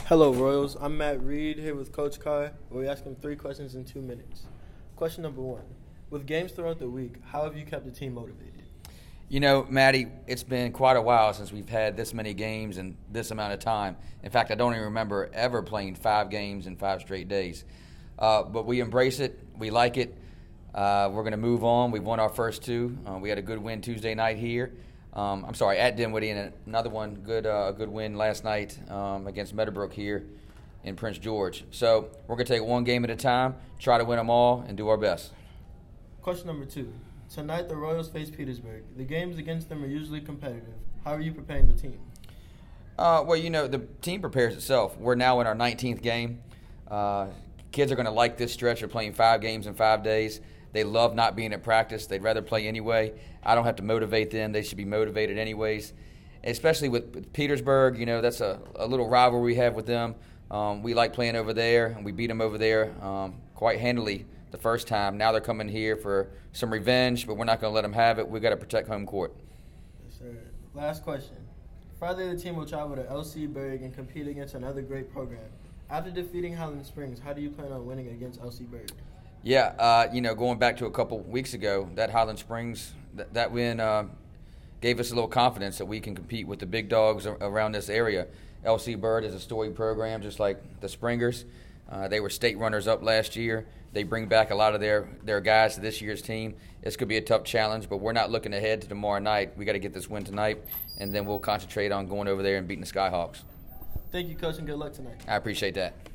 Hello, Royals. I'm Matt Reed here with Coach Carr, where we ask him 3 questions in 2 minutes. Question number 1. With games throughout the week, how have you kept the team motivated? You know, Matty, it's been quite a while since we've had this many games in this amount of time. In fact, I don't even remember ever playing 5 games in 5 straight days. But we embrace it. We like it. We're going to move on. We've won our first 2. We had a good win Tuesday night here. At Dinwiddie, and another one a good win last night against Meadowbrook here in Prince George. So we're going to take one game at a time, try to win them all, and do our best. Question number 2. Tonight the Royals face Petersburg. The games against them are usually competitive. How are you preparing the team? The team prepares itself. We're now in our 19th game. Kids are going to like this stretch of playing 5 games in 5 days. They love not being at practice. They'd rather play anyway. I don't have to motivate them. They should be motivated anyways. Especially with Petersburg, that's a little rivalry we have with them. We like playing over there, and we beat them over there quite handily the first time. Now they're coming here for some revenge, but we're not going to let them have it. We've got to protect home court. Yes, sir. Last question. Friday, the team will travel to LC Berg and compete against another great program. After defeating Highland Springs, how do you plan on winning against LC Berg? Yeah, going back to a couple weeks ago, that Highland Springs, that win gave us a little confidence that we can compete with the big dogs around this area. LC Bird is a storied program, just like the Springers. They were state runners-up last year. They bring back a lot of their guys to this year's team. This could be a tough challenge, but we're not looking ahead to tomorrow night. We got to get this win tonight, and then we'll concentrate on going over there and beating the Skyhawks. Thank you, Coach, and good luck tonight. I appreciate that.